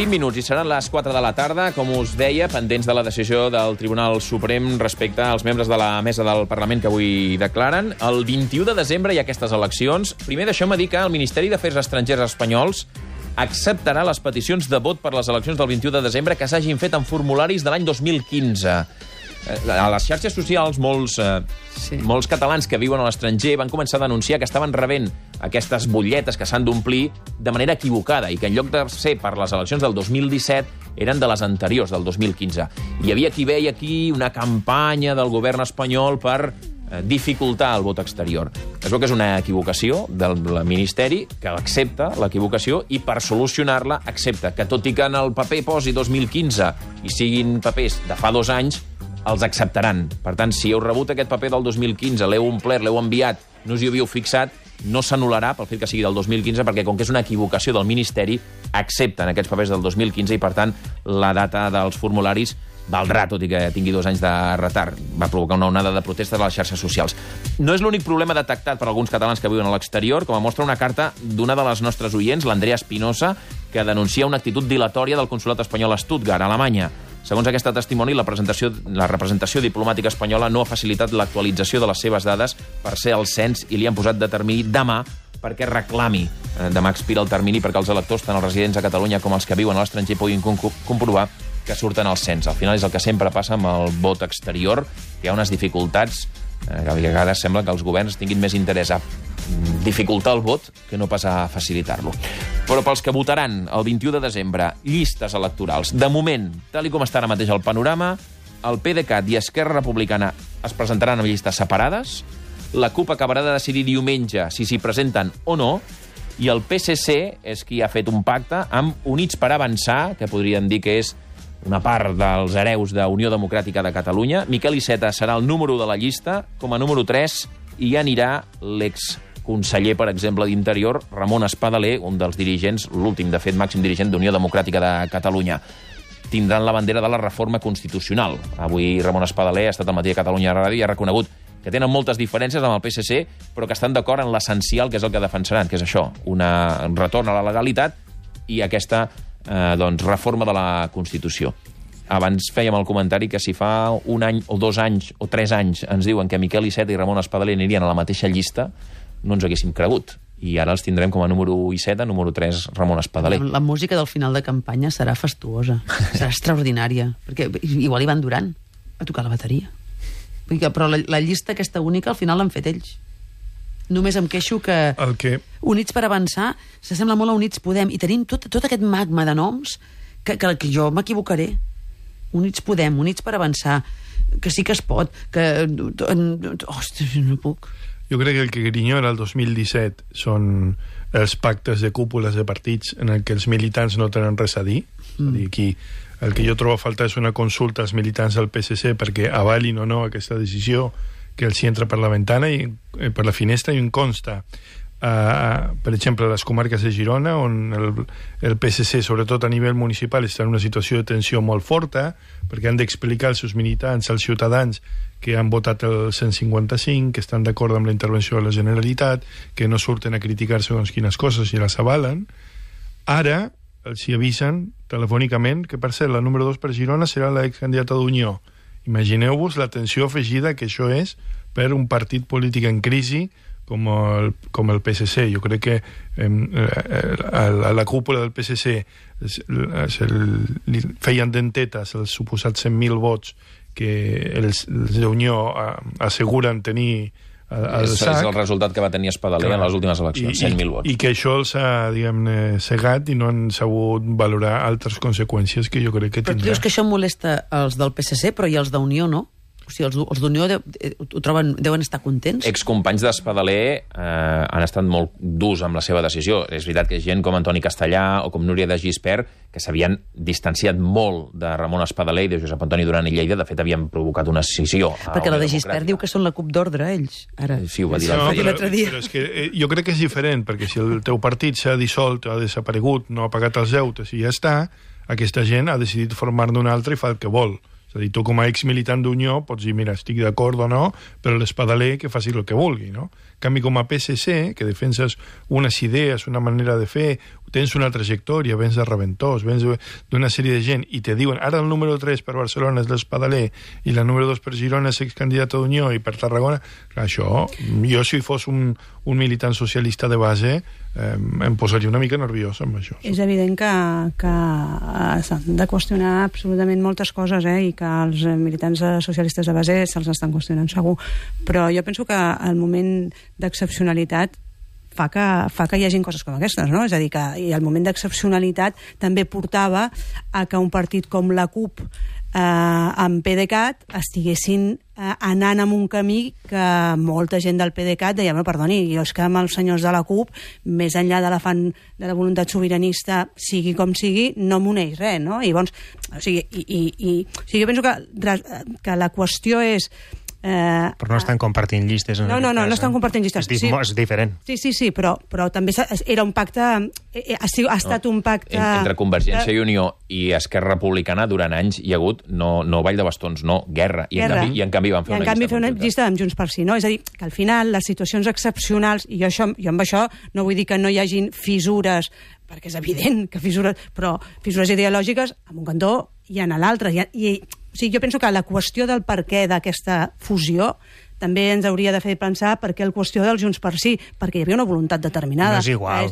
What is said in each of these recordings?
20 minuts i seran les 4 de la tarda, com us deia, pendents de la decisió del Tribunal Suprem respecte als membres de la mesa del Parlament que avui declaren. El 21 de desembre hi ha aquestes eleccions. Primer, deixeu-me dir que el Ministeri d'Afers Estrangers espanyols acceptarà les peticions de vot per les eleccions del 21 de desembre que s'hagin fet en formularis de l'any 2015. A les xarxes socials, molts catalans que viuen a l'estranger van començar a denunciar que estaven rebent aquestes butlletes que s'han d'omplir de manera equivocada i que en lloc de ser per les eleccions del 2017 eren de les anteriors, del 2015. Hi havia qui veia aquí una campanya del govern espanyol per dificultar el vot exterior. Es veu que és una equivocació del Ministeri, que accepta l'equivocació i per solucionar-la accepta que, tot i que en el paper posi 2015 i siguin papers de fa 2 anys, els acceptaran. Per tant, si heu rebut aquest paper del 2015, l'heu omplert, l'heu enviat, no us hi havíeu fixat, no s'anul·larà pel fet que sigui del 2015, perquè com que és una equivocació del Ministeri, accepten aquests papers del 2015 i, per tant, la data dels formularis valdrà, tot i que tingui 2 anys de retard. Va provocar una onada de protestes a les xarxes socials. No és l'únic problema detectat per alguns catalans que viuen a l'exterior, com mostra una carta d'una de les nostres oients, l'Andrea Espinosa, que denuncia una actitud dilatòria del consolat espanyol a Stuttgart, Alemanya. Segons aquesta testimoni, la representació diplomàtica espanyola no ha facilitat l'actualització de les seves dades per ser al cens i li han posat de termini demà perquè reclami. Demà expira el termini perquè els electors, tant els residents a Catalunya com els que viuen a l'estranger, puguin comprovar que surten al cens. Al final és el que sempre passa amb el vot exterior, que hi ha unes dificultats que a vegades sembla que els governs tinguin més interès a dificultar el vot que no pas a facilitar-lo. Però pels que votaran el 21 de desembre, llistes electorals. De moment, tal com està ara mateix el panorama, el PDeCAT i Esquerra Republicana es presentaran amb llistes separades, la CUP acabarà de decidir diumenge si s'hi presenten o no, i el PSC és qui ha fet un pacte amb Units per Avançar, que podríem dir que és una part dels hereus d'Unió Democràtica de Catalunya. Miquel Iceta serà el número 1 de la llista, com a número 3 hi anirà l'exconseller, per exemple, d'Interior, Ramon Espadaler, un dels dirigents, l'últim, de fet, màxim dirigent d'Unió Democràtica de Catalunya. Tindran la bandera de la reforma constitucional. Avui Ramon Espadaler ha estat al matí a Catalunya Ràdio i ha reconegut que tenen moltes diferències amb el PSC, però que estan d'acord en l'essencial, que és el que defensaran, que és això, un retorn a la legalitat i aquesta reforma de la Constitució. Abans fèiem el comentari que si fa 1 any o 2 anys o 3 anys ens diuen que Miquel Iceta i Ramon Espadaler anirien a la mateixa llista, no ens haguéssim cregut. I ara els tindrem com a número 1 Iceta, número 3 Ramon Espadaler. La música del final de campanya serà fastuosa, serà extraordinària, perquè igual Ivan Duran a tocar la bateria. Però la llista aquesta única al final l'han fet ells. Només em queixo que Units per Avançar s'assembla molt a Units Podem i tenim tot aquest magma de noms que jo m'equivocaré. Units Podem, Units per Avançar, que sí que es pot, que... Ostres, no puc. Jo crec que el que grinyora el 2017 són els pactes de cúpules de partits en el que els militants no tenen res a dir. És a dir, aquí el que jo trobo a faltar és una consulta als militants del PSC perquè avalin o no aquesta decisió que els hi entra per la ventana i per la finestra i en consta. Per exemple, a les comarques de Girona, on el PSC, sobretot a nivell municipal, està en una situació de tensió molt forta, perquè han d'explicar als seus militants, als ciutadans, que han votat el 155, que estan d'acord amb la intervenció de la Generalitat, que no surten a criticar segons quines coses i les avalen. Ara els hi avisen telefònicament que, per cert, la número 2 per Girona serà l'excandidata d'Unió. Imagineu-vos la tensió afegida que això és per un partit polític en crisi com el PSC. Jo crec que a la cúpula del PSC feien dentetes els suposats 100.000 vots que els d'Unió asseguren tenir al sac. És el resultat que va tenir Espadaler en les últimes eleccions, 100.000 vots. I que això els ha, diguem-ne, cegat i no han sabut valorar altres conseqüències que jo crec que tindrà. Però tu dius que això molesta els del PSC, però i els d'Unió no? O sigui, els d'Unió deuen estar contents? Excompanys d'Espadaler han estat molt durs amb la seva decisió. És veritat que gent com Antoni Castellà o com Núria de Gispert, que s'havien distanciat molt de Ramon Espadaler i de Josep Antoni Duran i Lleida, de fet havien provocat una escissió. Perquè la de Gispert diu que són la CUP d'ordre, ells, ara. Sí, ho va dir l'altre dia. Però és que jo crec que és diferent, perquè si el teu partit s'ha dissolt, ha desaparegut, no ha pagat els deutes i ja està, aquesta gent ha decidit formar-ne un altre i fa el que vol. És És a dir, tu com a exmilitant d'Unió pots dir, mira, estic d'acord o no, però l'espadaler que faci el que vulgui, no? En canvi, com a PSC, que defenses unes idees, una manera de fer, tens una trajectòria, vens de Reventós, vens d'una sèrie de gent, i te diuen, ara el número 3 per Barcelona és l'espadaler, i la número 2 per Girona és excandidata d'Unió, i per Tarragona... Clar, això, jo si fos un militant socialista de base, em posaria una mica nerviós amb això. És evident que s'han de qüestionar absolutament moltes coses, i que els militants socialistes de base se'ls estan qüestionant segur, però jo penso que el moment d'excepcionalitat fa que hi hagin coses com aquestes, no? És a dir, que el moment d'excepcionalitat també portava a que un partit com la CUP amb PDeCAT estiguessin anant en un camí que molta gent del PDeCAT deia, no, perdoni, jo és que amb els senyors de la CUP, més enllà de l'afany de la voluntat sobiranista, sigui com sigui, no m'uneix res, no? I llavors, o sigui, jo penso que la qüestió és... Però no estan compartint llistes. No estan compartint llistes. És diferent. Sí, però també era un pacte... Ha estat un pacte... Entre Convergència i Unió i Esquerra Republicana durant anys hi ha hagut no ball de bastons, no guerra. I en canvi van fer una llista amb Junts per Sí, no? És a dir, que al final les situacions excepcionals, i jo amb això no vull dir que no hi hagin fissures, perquè és evident que però fissures ideològiques en un cantó i en l'altre. O sigui, jo penso que la qüestió del per què d'aquesta fusió també ens hauria de fer pensar per què la qüestió dels Junts per Sí, perquè hi havia una voluntat determinada. No és igual.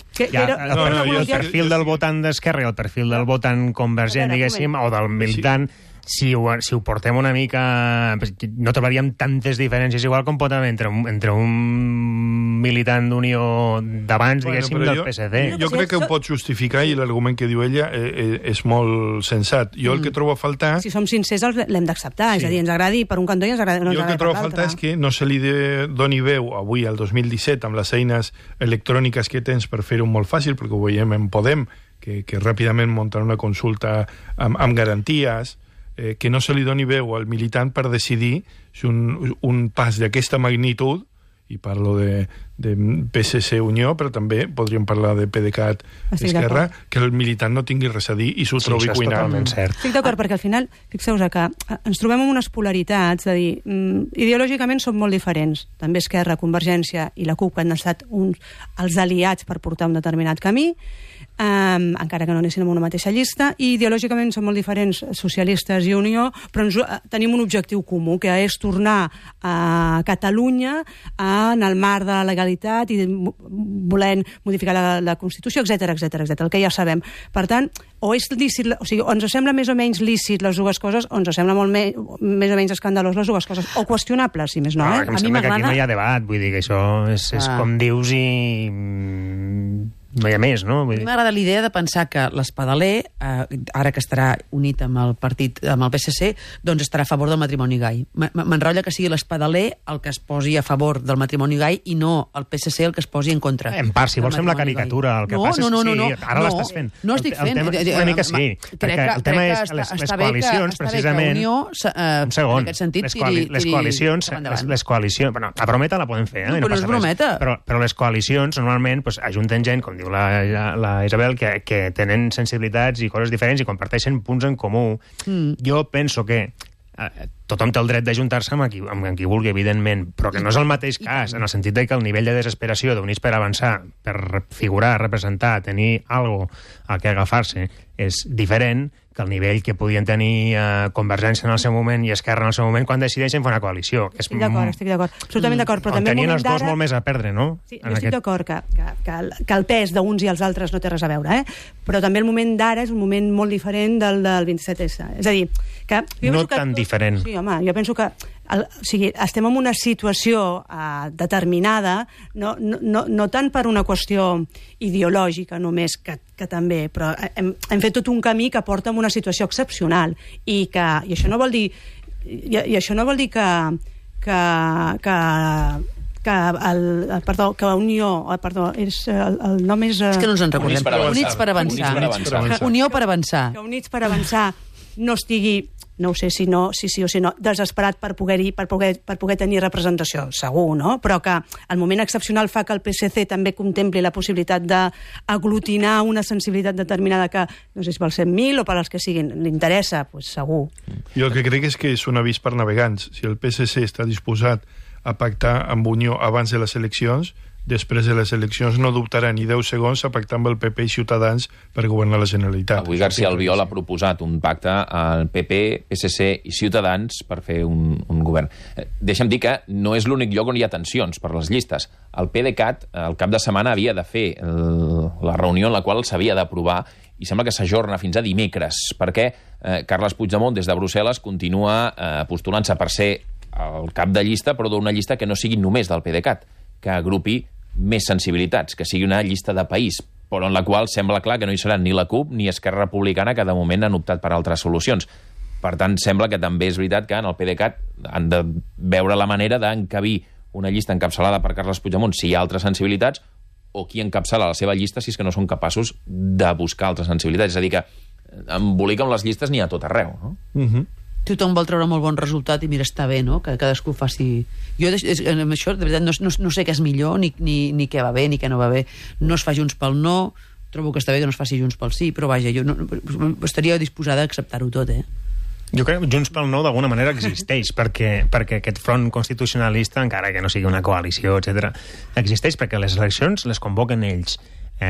El perfil del votant d'Esquerra i el perfil del votant convergent, diguéssim, o del militant... Si ho portem una mica... No trobaríem tantes diferències, igual com pot haver entre un militant d'Unió d'abans, diguéssim, del PSC. Jo crec que ho pot justificar i l'argument que diu ella és molt sensat. Jo el que trobo a faltar... Si som sincers, l'hem d'acceptar. És a dir, ens agradi per un cantó i ens agradi per l'altre. Jo el que trobo a faltar és que no se li doni veu avui, al 2017, amb les eines electròniques que tens per fer-ho molt fàcil, perquè ho veiem en Podem, que ràpidament munten una consulta amb garanties, que no se li doni veu al militant per decidir si un pas d'aquesta magnitud, i parlo de PSC Unió, però també podríem parlar de PDeCAT Esquerra, que el militant no tingui res a dir i s'ho trobi cuinant. Estic d'acord, perquè al final, fixeu-vos que ens trobem amb unes polaritats, de dir, ideològicament són molt diferents. També Esquerra, Convergència i la CUP, que han estat els aliats per portar un determinat camí, encara que no anessin en una mateixa llista, i ideològicament són molt diferents socialistes i Unió, però tenim un objectiu comú, que és tornar a Catalunya en el marc de la legalitat i volent modificar la Constitució, etc, el que ja sabem. Per tant, o és lícit, o sigui, o ens sembla més o menys lícit les dues coses, o ens sembla molt més o menys escandalós les dues coses, o qüestionables, si més no. Em sembla que aquí no hi ha debat, vull dir que això és com dius i... no hi ha més, no? A mi m'agrada l'idea de pensar que l'espadaler, ara que estarà unit amb el partit, amb el PSC, doncs estarà a favor del matrimoni gai. M'enrotlla que sigui l'espadaler el que es posi a favor del matrimoni gai i no el PSC el que es posi en contra. En part, si vols fem la caricatura, el que passa és que sí, ara l'estàs fent. No estic fent. Una mica sí, perquè el tema és les coalicions, precisament... Un segon, les coalicions... Bueno, la brometa la podem fer, no passa res. Però les coalicions normalment ajunten gent, com diu la Isabel, que tenen sensibilitats i coses diferents i comparteixen punts en comú. Jo penso que tothom té el dret d'ajuntar-se amb qui vulgui, evidentment, però que no és el mateix cas, en el sentit que el nivell de desesperació d'Units per Avançar, per figurar, representar, tenir alguna cosa a què agafar-se, és diferent que el nivell que podien tenir Convergència en el seu moment i Esquerra en el seu moment quan decideixen fer una coalició. Estic d'acord, absolutament d'acord. Però també tenien els dos molt més a perdre, no? Sí, jo estic d'acord que el pes d'uns i els altres no té res a veure, però també el moment d'ara és un moment molt diferent del 27S. És a dir, que... No tan diferent. Sí, home, jo penso que estem en una situació determinada, no tant per una qüestió ideològica només, que també, però hem fet tot un camí que porta a una situació excepcional i això no vol dir que Unió... el nom és... És que no ens en recordem. Units per Avançar. Unió per Avançar. Que Units per Avançar no estigui no ho sé si sí o si no, desesperat per poder tenir representació, segur, no? Però que el moment excepcional fa que el PSC també contempli la possibilitat d'aglutinar una sensibilitat determinada que, no sé si pels 100.000 o per als que siguin, li interessa, doncs segur. Jo el que crec és que és un avís per navegants. Si el PSC està disposat a pactar amb Unió abans de les eleccions, després de les eleccions no dubtarà ni 10 segons a pactar amb el PP i Ciutadans per governar la Generalitat. Avui García Albiol ha proposat un pacte al PP, PSC i Ciutadans per fer un govern. Deixa'm dir que no és l'únic lloc on hi ha tensions per les llistes. El PDeCAT, el cap de setmana, havia de fer la reunió en la qual s'havia d'aprovar i sembla que s'ajorna fins a dimecres, perquè Carles Puigdemont, des de Brussel·les, continua postulant-se per ser el cap de llista, però d'una llista que no sigui només del PDeCAT, que agrupi més sensibilitats, que sigui una llista de país, però en la qual sembla clar que no hi serà ni la CUP ni Esquerra Republicana, que de moment han optat per altres solucions. Per tant, sembla que també és veritat que en el PDeCAT han de veure la manera d'encabir una llista encapçalada per Carles Puigdemont si hi ha altres sensibilitats, o qui encapçala la seva llista si és que no són capaços de buscar altres sensibilitats. És a dir, que embolica amb les llistes n'hi ha tot arreu, no? Tothom vol treure molt bon resultat i mira, està bé, no?, que cadascú faci... Jo amb això, de veritat, no sé què és millor, ni què va bé, ni què no va bé. No es fa Junts pel no, trobo que està bé que no es faci Junts pel sí, però vaja, jo estaria disposada a acceptar-ho tot, Jo crec que Junts pel no d'alguna manera existeix, perquè aquest front constitucionalista, encara que no sigui una coalició, etc., existeix perquè les eleccions les convoquen ells.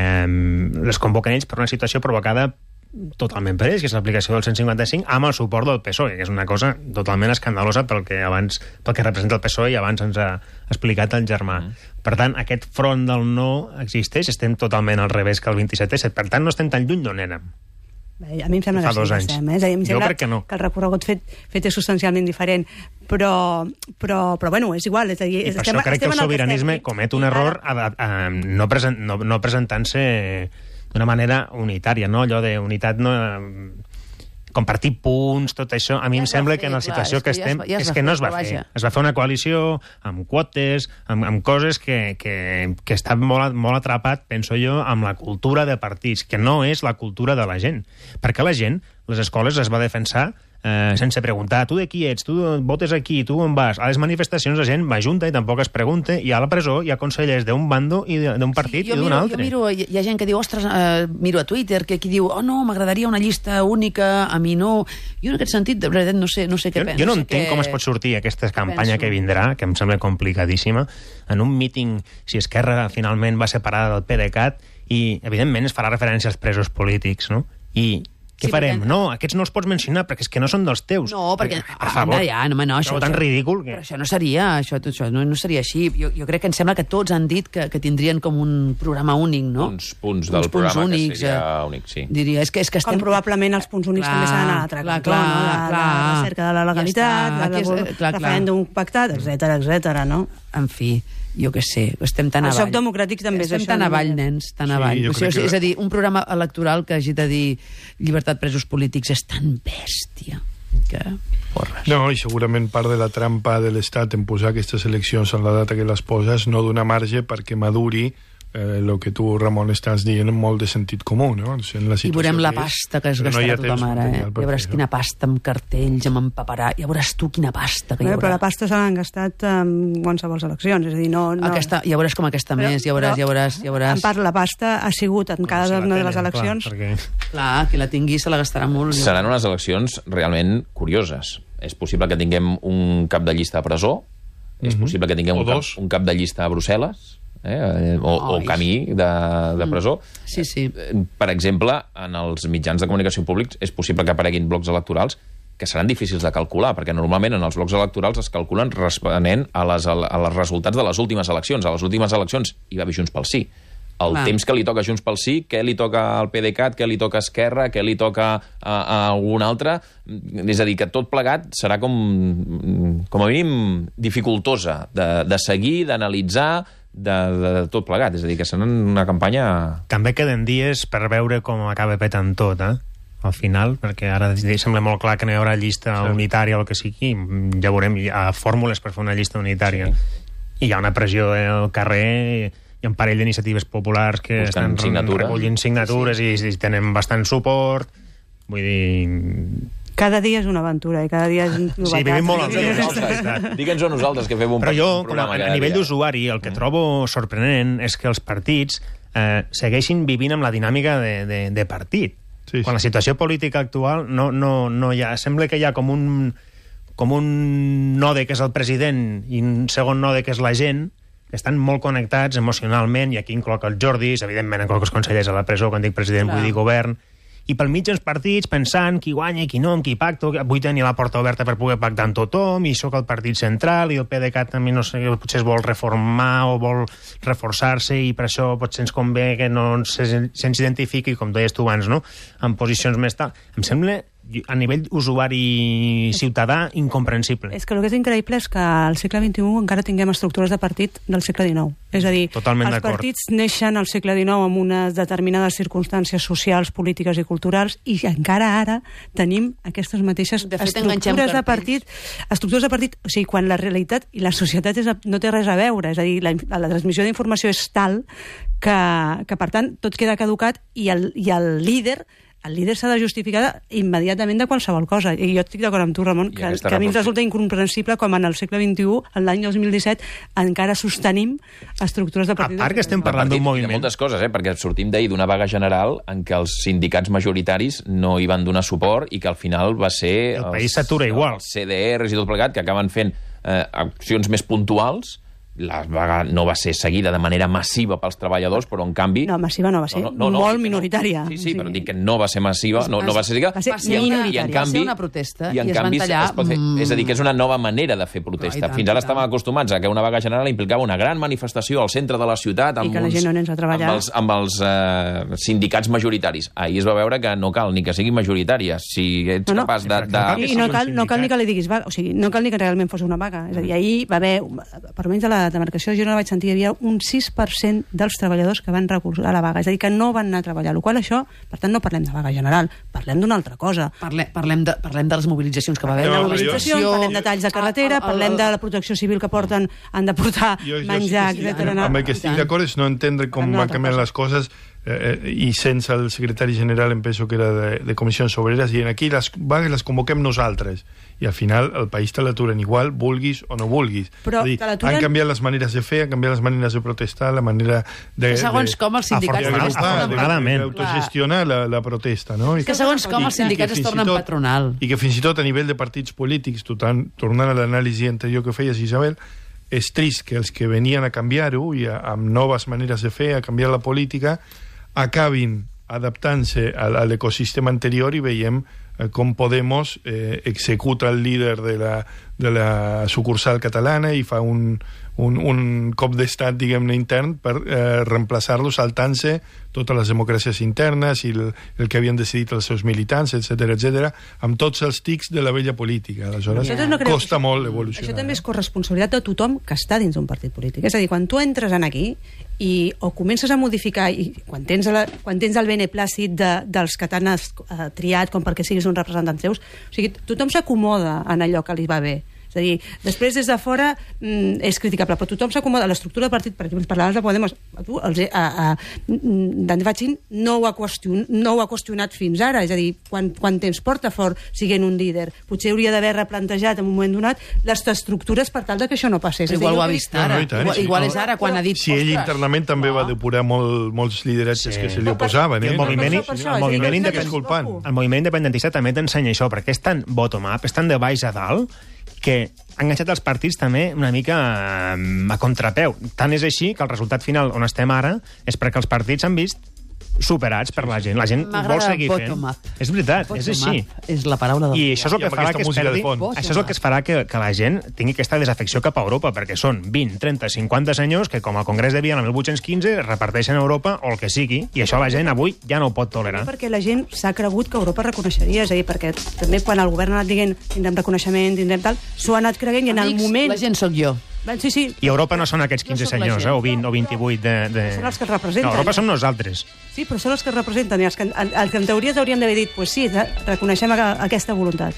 Les convoquen ells per una situació provocada totalment per ells, que és l'aplicació del 155 amb el suport del PSOE, que és una cosa totalment escandalosa pel que representa el PSOE i abans ens ha explicat el Germà. Per tant, aquest front del no existeix, estem totalment al revés que el 27-7, per tant no estem tan lluny d'on érem. A mi em sembla fa 2 anys. A mi em sembla que no. Que el recorregut fet és substancialment diferent, però bueno, és igual. És a dir, I per això crec que el sobiranisme comet un error no presentant-se d'una manera unitària, no? Allò de unitat, no, compartir punts, tot això, a mi em sembla que en la situació que estem és que no es va fer. Es va fer una coalició amb quotes, amb coses que estan molt atrapat, penso jo, amb la cultura de partits, que no és la cultura de la gent. Perquè la gent, les escoles es va defensar sense preguntar, tu de qui ets, tu votes aquí, tu on vas. A les manifestacions la gent m'ajunta i tampoc es pregunta, i a la presó hi ha consellers d'un bando i d'un partit i d'un altre. Hi ha gent que diu, ostres, miro a Twitter, que aquí diu, oh no, m'agradaria una llista única, a mi no. Jo en aquest sentit, de veritat, no sé què penso. Jo no entenc com es pot sortir aquesta campanya que vindrà, que em sembla complicadíssima, en un míting, si Esquerra finalment va separada del PDeCAT, i evidentment es farà referència als presos polítics, no? I què farem? No, aquests no els pots mencionar perquè és que no són dels teus. No, perquè... Per favor, això tan ridícul que... Però això no seria així. Jo crec que em sembla que tots han dit que tindrien com un programa únic, no? Uns punts del programa únics, que seria únic, sí. Diria, és que estem... Com probablement els punts únics també s'han d'anar a l'altre cantó, no? La recerca de la legalitat, el referèndum pactat, etc., no? En fi, jo què sé, estem tan avall. El xoc democràtic també és això. Estem tan avall, nens, tan avall. És a dir, un programa electoral que hagi de dir llibertat presos polítics és tan bèstia que porres. No, i segurament part de la trampa de l'Estat en posar aquestes eleccions en la data que les poses no dona marge perquè maduri el que tu, Ramon, estàs dient molt de sentit comú, no? En la I veurem la pasta que es gastarà tota mare, Ja veuràs quina pasta amb cartells, amb empaperar, ja veuràs tu quina pasta que hi haurà. Però la pasta se l'han gastat en qualsevol eleccions, és a dir, no... Ja veuràs com aquesta més, ja veuràs. En part, la pasta ha sigut en cada una de les eleccions... Clar, qui la tingui se la gastarà molt. Seran unes eleccions realment curioses. És possible que tinguem un cap de llista a presó, és possible que tinguem un cap de llista a Brussel·les, o camí de presó. Sí. Per exemple, en els mitjans de comunicació públics és possible que apareguin blocs electorals que seran difícils de calcular, perquè normalment en els blocs electorals es calculen responent a les resultats de les últimes eleccions. A les últimes eleccions hi va haver Junts pel Sí. El temps que li toca a Junts pel Sí, què li toca al PDeCAT, què li toca a Esquerra, què li toca a algun altre. És a dir, que tot plegat serà com a mínim dificultosa de seguir, d'analitzar, de tot plegat. És a dir, que serà una campanya... També queden dies per veure com acaba petant tot, al final, perquè ara sembla molt clar que no hi haurà llista unitària o el que sigui. Ja veurem, hi ha fórmules per fer una llista unitària. I hi ha una pressió al carrer... Hi ha un parell d'iniciatives populars que estan recollint signatures i tenen bastant suport. Vull dir... Cada dia és una aventura i cada dia és novetat. Sí, vivim molt al Digue'ns-ho nosaltres, que fem un Però jo, programa a cada nivell dia. d'usuari, el que trobo sorprenent és que els partits segueixin vivint amb la dinàmica de partit. Sí, sí. Quan la situació política actual no hi ha... Sembla que hi ha com un node que és el president i un segon node que és la gent, que estan molt connectats emocionalment, i aquí incloc els Jordis, evidentment incloc els consellers a la presó, quan dic president vull dir govern, i pel mig els partits pensant qui guanya, qui no, amb qui pacto, vull tenir la porta oberta per poder pactar amb tothom, i sóc el partit central, i el PDeCAT també, no sé, potser es vol reformar o vol reforçar-se, i per això potser ens convé que no se'ns identifiqui, com deies tu abans, no?, en posicions més tal. Em sembla, a nivell usuari ciutadà, incomprensible. És que el que és increïble és que al segle XXI encara tinguem estructures de partit del segle XIX. És a dir, Totalment els d'acord. partits neixen al segle XIX amb unes determinades circumstàncies socials, polítiques i culturals, i encara ara tenim aquestes mateixes De fet, enganxem estructures de cartells. partit. Estructures de partit, o sigui, quan la realitat i la societat no té res a veure. És a dir, la transmissió d'informació és tal que per tant, tot queda caducat i el líder s'ha de justificar immediatament de qualsevol cosa. I jo estic d'acord amb tu, Ramon, que a mi em resulta incomprensible com en el segle XXI, l'any 2017, encara sostenim estructures de A partit. part que estem parlant d'un De moviment... moltes coses, perquè sortim d'ahir d'una vaga general en què els sindicats majoritaris no hi van donar suport i que al final va ser... El país s'atura igual. Els CDRs i tot plegat, que acaben fent accions més puntuals. La vaga no va ser seguida de manera massiva pels treballadors, però en canvi... No, massiva no va ser, molt minoritària. Sí, però dic que no va ser massiva, no va ser seguida. Va ser minoritària, I en canvi, va ser una protesta i en i es van canvi tallar, es pot fer, és a dir, que és una nova manera de fer protesta. Fins ara estàvem acostumats a que una vaga general implicava una gran manifestació al centre de la ciutat I que la gent no anés a treballar. amb els sindicats majoritaris. Ahir es va veure que no cal ni que siguin majoritàries. Si ets capaç de... I no cal ni que li diguis vaga, o sigui, no cal ni que realment fos una vaga. És a dir, ahir va haver, per almenys a la demarcació de Girona vaig sentir, hi havia un 6% dels treballadors que van recolzar la vaga, és a dir, que no van anar a treballar, el qual això, per tant, no parlem de vaga general, parlem d'una altra cosa. Parlem de les mobilitzacions que va haver. Parlem de mobilització, parlem de talls de carretera, parlem de la protecció civil que han de portar menjar, etc. Amb el que estic d'acord és no entendre com van canviar les coses, i sense el secretari general em penso que era de Comissions Obreres, i aquí les vagues les convoquem nosaltres, i al final el país te l'aturen igual, vulguis o no vulguis. Però dir, han canviat les maneres de fer, han canviat les maneres de protestar, la manera de... Segons com els sindicats d'autogestionar la protesta, no? És que segons com els sindicats es tornen patronal. I que fins i tot a nivell de partits polítics, tornant a l'anàlisi anterior que feies, Isabel, és trist que els que venien a canviar-ho i amb noves maneres de fer, a canviar la política, acabin adaptant-se a l'ecosistema anterior, i veiem com Podemos executa el líder de la sucursal catalana i fa un cop d'estat, diguem-ne, intern per reemplaçar-lo, saltant-se totes les democràcies internes i el que havien decidit els seus militants, etc., amb tots els tics de la vella política. Aleshores, costa molt evolucionar. Això també és corresponsabilitat de tothom que està dins d'un partit polític. És a dir, quan tu entres en aquí i o comences a modificar, i quan tens el beneplàcit dels que t'han triat com perquè siguis un representant seus, o sigui, tothom s'acomoda en allò que li va bé. És a dir, després des de fora és criticable, però tothom s'acomoda. L'estructura del partit, per exemple, parlaves de Podemos, Dani Fachin no ho ha qüestionat fins ara, és a dir, quan tens Portafort siguent un líder, potser hauria d'haver replantejat en un moment donat les estructures per tal que això no passés. Igual ho ha vist ara, igual és ara quan ha dit... Si ell internament també va depurar molts lideratges que se li oposaven. El moviment independentista també t'ensenya això, perquè és tan bottom-up, és tan de baix a dalt, que han enganxat els partits també una mica a contrapeu. Tant és així que el resultat final on estem ara és perquè els partits han vist superats per la gent. La gent vol seguir fent. És veritat, és així. És la paraula del... I això és el que farà que es perdi... Això és el que es farà que la gent tingui aquesta desafecció cap a Europa, perquè són 20, 30, 50 senyors que, com al Congrés de Viena el 1815, reparteixen a Europa o el que sigui, i això la gent avui ja no ho pot tolerar. Perquè la gent s'ha cregut que Europa reconeixeria, és a dir, perquè també quan el govern ha anat dient tindrem reconeixement, tindrem tal, s'ho ha anat creient, i en el moment... La gent sóc jo. Sí. I Europa no són aquests 15 senyors, o 20 o 28 de... Són els que es representen. No, Europa som nosaltres. Sí, però són els que es representen, i els que en teoria s'haurien d'haver dit, pues sí, reconeixem aquesta voluntat.